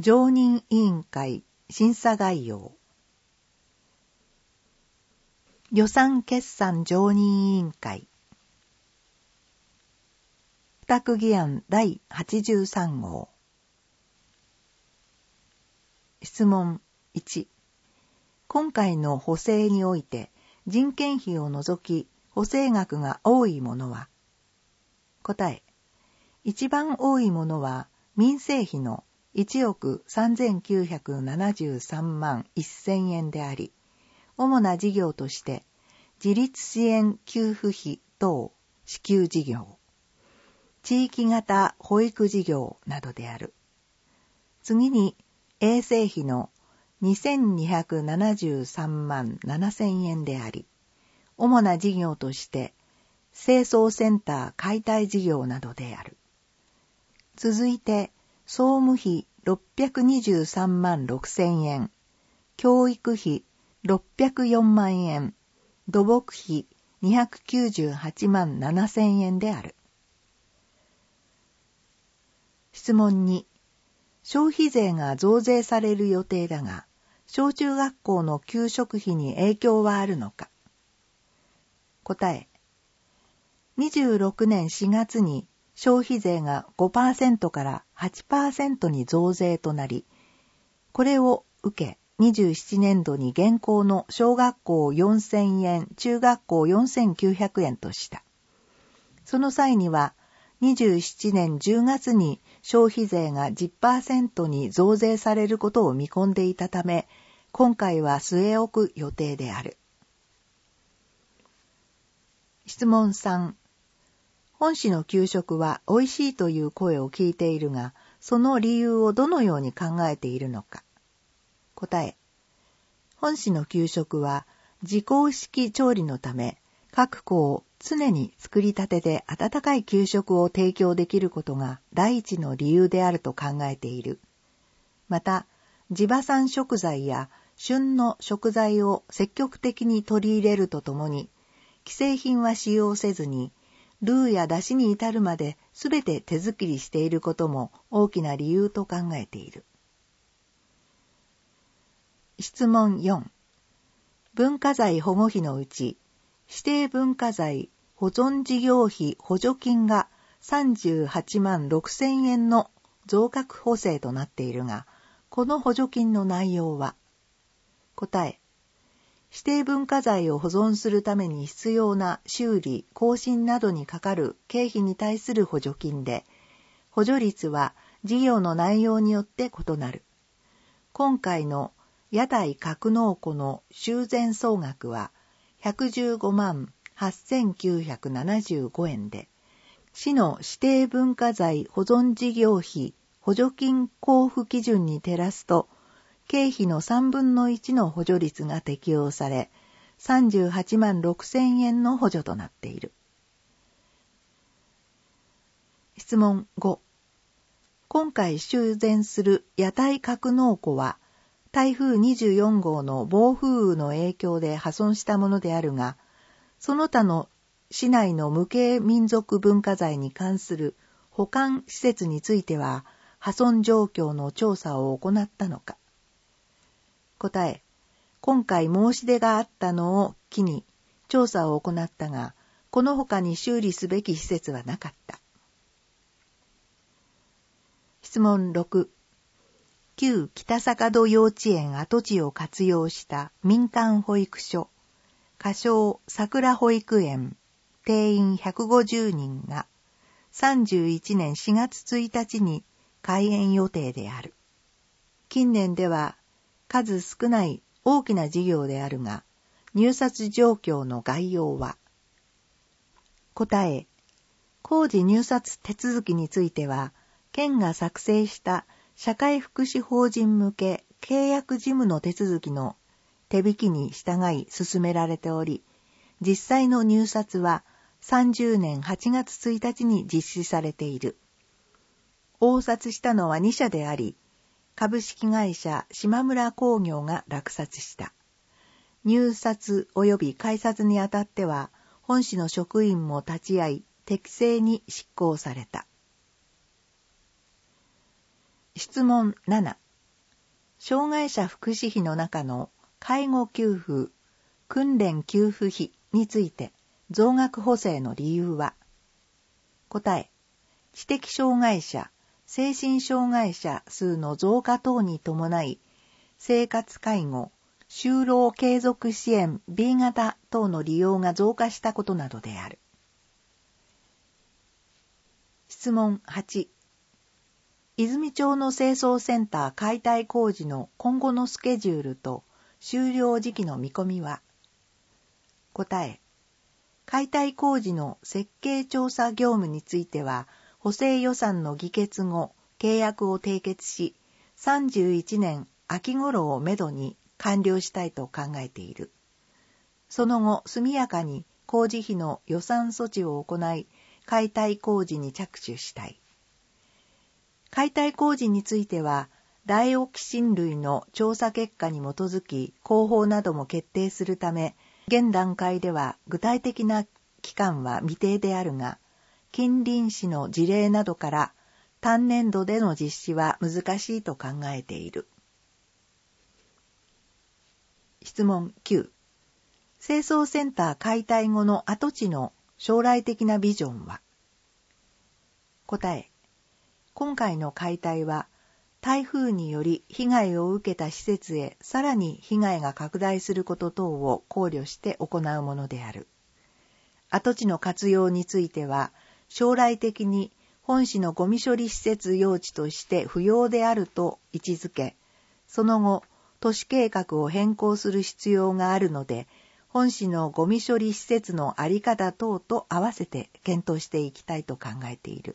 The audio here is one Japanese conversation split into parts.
常任委員会審査概要。予算決算常任委員会。付託議案第83号。質問1。今回の補正において人件費を除き補正額が多いものは？答え。一番多いものは民生費の1億3973万1000円であり、主な事業として自立支援給付費等支給事業、地域型保育事業などである。次に衛生費の2273万7000円であり、主な事業として清掃センター解体事業などである。続いて総務費623万6000円、教育費604万円、土木費298万7000円である。質問2。消費税が増税される予定だが、小中学校の給食費に影響はあるのか？答え。26年4月に消費税が 5% から 8% に増税となり、これを受け27年度に現行の小学校4000円、中学校4900円とした。その際には27年10月に消費税が 10% に増税されることを見込んでいたため、今回は据え置く予定である。質問3。本市の給食は美味しいという声を聞いているが、その理由をどのように考えているのか。答え。本市の給食は自校式調理のため、各校常に作りたてで温かい給食を提供できることが第一の理由であると考えている。また、地場産食材や旬の食材を積極的に取り入れるとともに、既製品は使用せずに、ルーや出汁に至るまで全て手作りしていることも大きな理由と考えている。質問4。文化財保護費のうち、指定文化財保存事業費補助金が38万6000円の増額補正となっているが、この補助金の内容は？答え。指定文化財を保存するために必要な修理、更新などにかかる経費に対する補助金で、補助率は事業の内容によって異なる。今回の屋台格納庫の修繕総額は115万8975円で、市の指定文化財保存事業費補助金交付基準に照らすと、経費の3分の1の補助率が適用され、38万6000円の補助となっている。質問5。今回修繕する屋台格納庫は、台風24号の暴風雨の影響で破損したものであるが、その他の市内の無形民族文化財に関する保管施設については、破損状況の調査を行ったのか。答え。今回申し出があったのを機に調査を行ったが、この他に修理すべき施設はなかった。質問6。旧北坂戸幼稚園跡地を活用した民間保育所、仮称桜保育園、定員150人が31年4月1日に開園予定である。近年では数少ない大きな事業であるが、入札状況の概要は？答え。工事入札手続きについては、県が作成した社会福祉法人向け契約事務の手続きの手引きに従い進められており、実際の入札は30年8月1日に実施されている。応札したのは2社であり、株式会社島村工業が落札した。入札及び改札にあたっては、本市の職員も立ち会い、適正に執行された。質問7。 障害者福祉費の中の介護給付、訓練給付費について増額補正の理由は？答え、知的障害者、精神障害者数の増加等に伴い、生活介護、就労継続支援 B 型等の利用が増加したことなどである。質問8。泉町の清掃センター解体工事の今後のスケジュールと終了時期の見込みは？答え、解体工事の設計調査業務については、補正予算の議決後、契約を締結し、31年秋頃をめどに完了したいと考えている。その後、速やかに工事費の予算措置を行い、解体工事に着手したい。解体工事については、大オキシン類の調査結果に基づき、工法なども決定するため、現段階では具体的な期間は未定であるが、近隣市の事例などから単年度での実施は難しいと考えている。質問9。清掃センター解体後の跡地の将来的なビジョンは？答え、今回の解体は台風により被害を受けた施設へさらに被害が拡大すること等を考慮して行うものである。跡地の活用については、将来的に本市のゴミ処理施設用地として不要であると位置づけ、その後、都市計画を変更する必要があるので、本市のゴミ処理施設の在り方等と合わせて検討していきたいと考えている。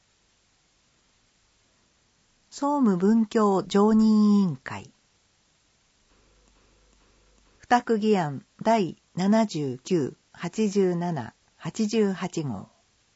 総務文教常任委員会付託議案第79、87、88号。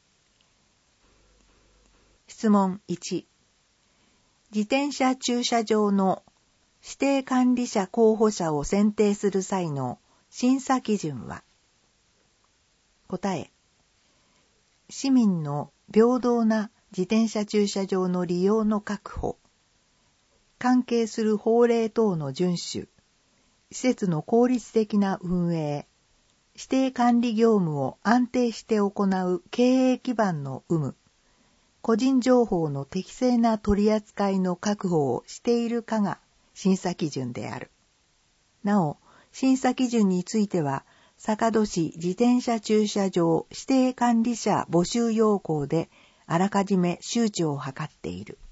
質問1。自転車駐車場の指定管理者候補者を選定する際の審査基準は？答え、市民の平等な自転車駐車場の利用の確保、関係する法令等の遵守、施設の効率的な運営、指定管理業務を安定して行う経営基盤の有無、個人情報の適正な取り扱いの確保をしているかが審査基準である。なお、審査基準については、坂戸市自転車駐車場指定管理者募集要項であらかじめ周知を図っている。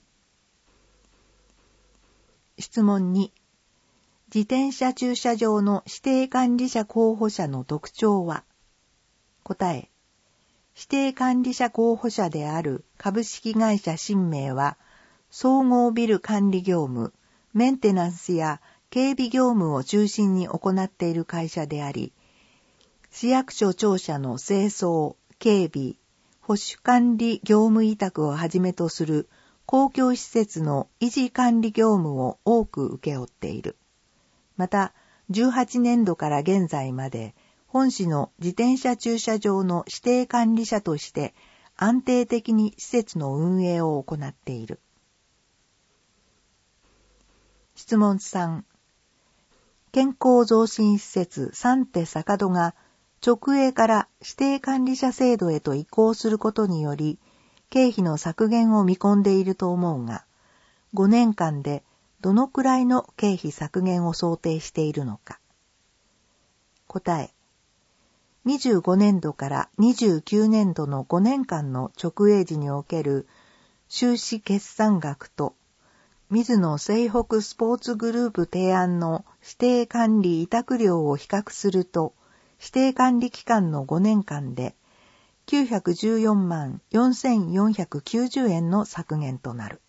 質問2。自転車駐車場の指定管理者候補者の特徴は？答え、指定管理者候補者である株式会社新明は、総合ビル管理業務、メンテナンスや警備業務を中心に行っている会社であり、市役所庁舎の清掃、警備、保守管理業務委託をはじめとする公共施設の維持管理業務を多く請け負っている。また、18年度から現在まで、本市の自転車駐車場の指定管理者として安定的に施設の運営を行っている。質問3。健康増進施設三手坂戸が直営から指定管理者制度へと移行することにより、経費の削減を見込んでいると思うが、5年間でどのくらいの経費削減を想定しているのか。答え、25年度から29年度の5年間の直営時における収支決算額と、水野西北スポーツグループ提案の指定管理委託料を比較すると、指定管理期間の5年間で914万4490円の削減となる。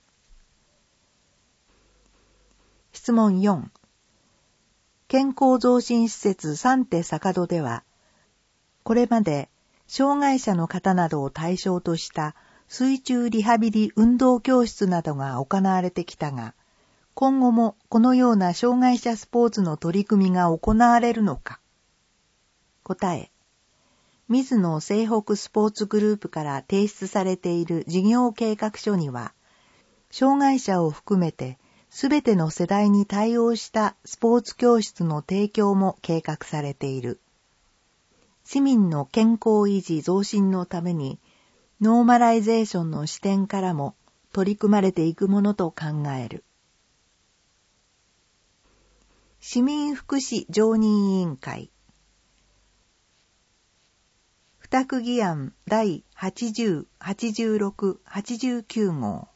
質問4。健康増進施設三手坂戸では、これまで障害者の方などを対象とした水中リハビリ運動教室などが行われてきたが、今後もこのような障害者スポーツの取り組みが行われるのか。答え、水野西北スポーツグループから提出されている事業計画書には、障害者を含めてすべての世代に対応したスポーツ教室の提供も計画されている。市民の健康維持増進のために、ノーマライゼーションの視点からも取り組まれていくものと考える。市民福祉常任委員会付託議案第80、86、89号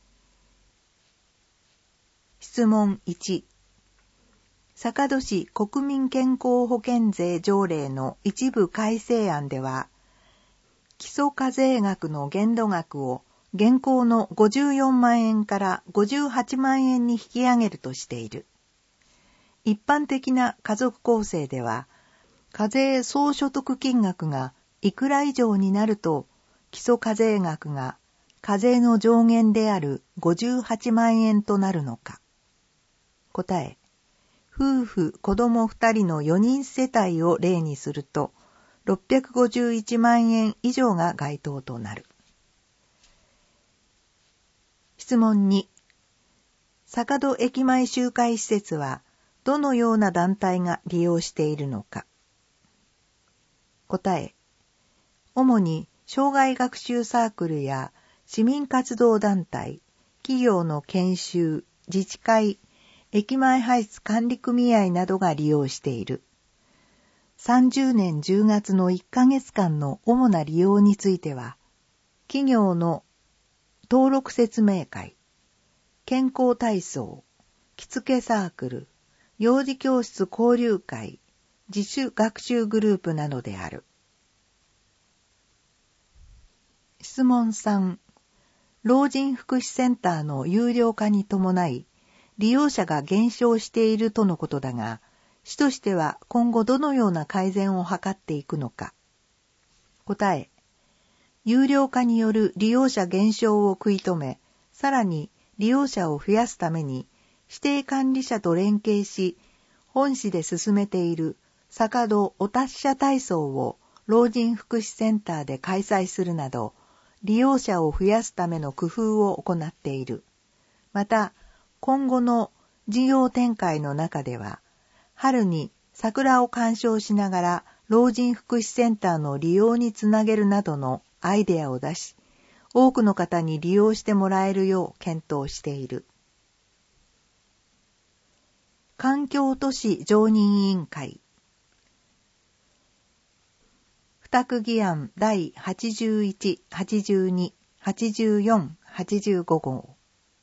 質問1、坂戸市国民健康保険税条例の一部改正案では、基礎課税額の限度額を現行の54万円から58万円に引き上げるとしている。一般的な家族構成では、課税総所得金額がいくら以上になると、基礎課税額が課税の上限である58万円となるのか。答え、夫婦、子供2人の4人世帯を例にすると、651万円以上が該当となる。質問2、坂戸駅前集会施設は、どのような団体が利用しているのか。答え、主に障害学習サークルや市民活動団体、企業の研修、自治会、駅前排出管理組合などが利用している。30年10月の1ヶ月間の主な利用については、企業の登録説明会、健康体操、着付けサークル、幼児教室交流会、自主学習グループなどである。質問3、老人福祉センターの有料化に伴い、利用者が減少しているとのことだが、市としては今後どのような改善を図っていくのか。答え、有料化による利用者減少を食い止め、さらに利用者を増やすために、指定管理者と連携し、本市で進めている坂戸お達者体操を老人福祉センターで開催するなど、利用者を増やすための工夫を行っている。また、今後の事業展開の中では、春に桜を鑑賞しながら老人福祉センターの利用につなげるなどのアイデアを出し、多くの方に利用してもらえるよう検討している。環境都市常任委員会付託議案第81、82、84、85号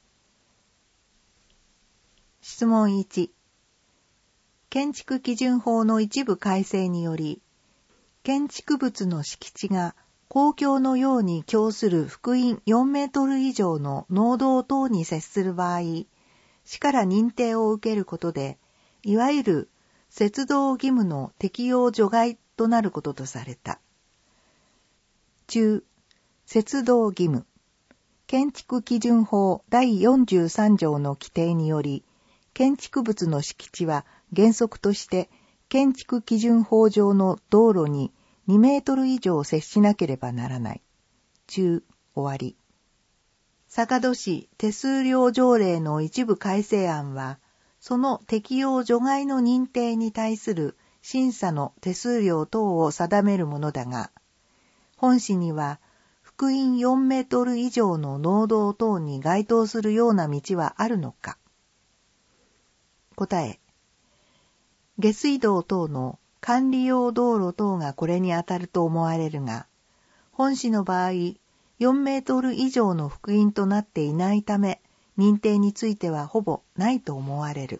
質問1、建築基準法の一部改正により、建築物の敷地が公共のように供する幅員4メートル以上の農道等に接する場合、市から認定を受けることで、いわゆる接道義務の適用除外となることとされた。中、接道義務。建築基準法第43条の規定により、建築物の敷地は原則として建築基準法上の道路に2メートル以上接しなければならない。中、終わり。坂戸市手数料条例の一部改正案は、その適用除外の認定に対する審査の手数料等を定めるものだが、本市には幅員4メートル以上の農道等に該当するような道はあるのか。答え、下水道等の管理用道路等がこれにあたると思われるが、本市の場合、4メートル以上の幅員となっていないため、認定についてはほぼないと思われる。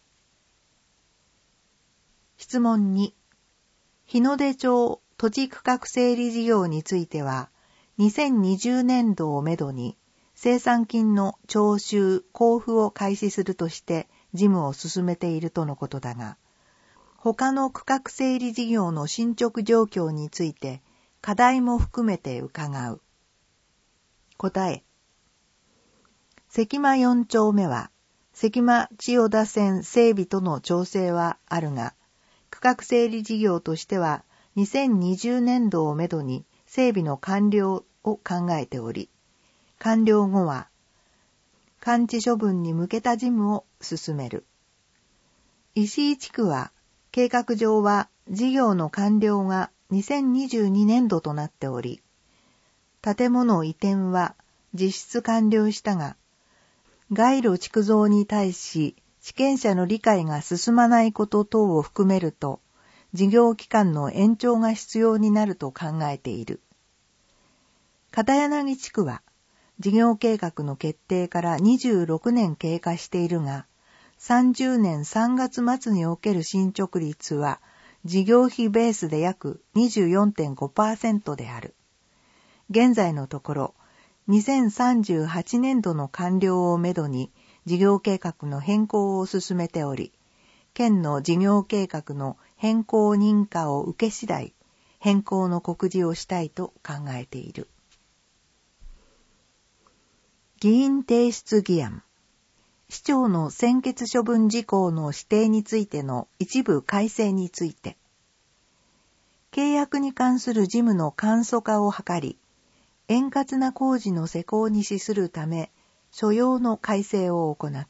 質問2、日の出町土地区画整理事業については、2020年度をめどに、生産金の徴収・交付を開始するとして事務を進めているとのことだが、他の区画整理事業の進捗状況について課題も含めて伺う。答え、関間4丁目は関間千代田線整備との調整はあるが、区画整理事業としては2020年度をめどに整備の完了を考えており、完了後は完治処分に向けた事務を進める。石井地区は、計画上は事業の完了が2022年度となっており、建物移転は実質完了したが、街路築造に対し地権者の理解が進まないこと等を含めると、事業期間の延長が必要になると考えている。片柳地区は、事業計画の決定から26年経過しているが、30年3月末における進捗率は、事業費ベースで約 24.5% である。現在のところ、2038年度の完了をめどに事業計画の変更を進めており、県の事業計画の変更認可を受け次第、変更の告示をしたいと考えている。議員提出議案。市長の専決処分事項の指定についての一部改正について、契約に関する事務の簡素化を図り、円滑な工事の施行に資するため、所要の改正を行った。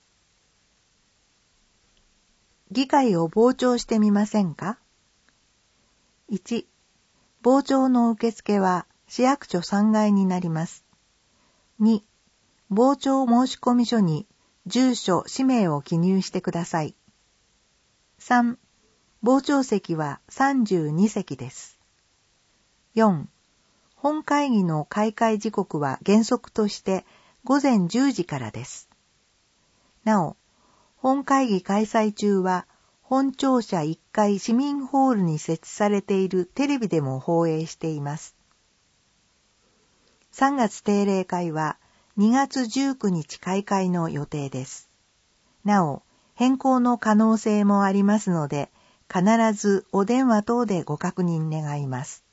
議会を傍聴してみませんか？ 1. 傍聴の受付は市役所3階になります。2. 傍聴申込書に住所、氏名を記入してください。3. 傍聴席は32席です。4. 本会議の開会時刻は原則として午前10時からです。なお、本会議開催中は本庁舎1階市民ホールに設置されているテレビでも放映しています。3月定例会は2月19日開会の予定です。なお、変更の可能性もありますので、必ずお電話等でご確認願います。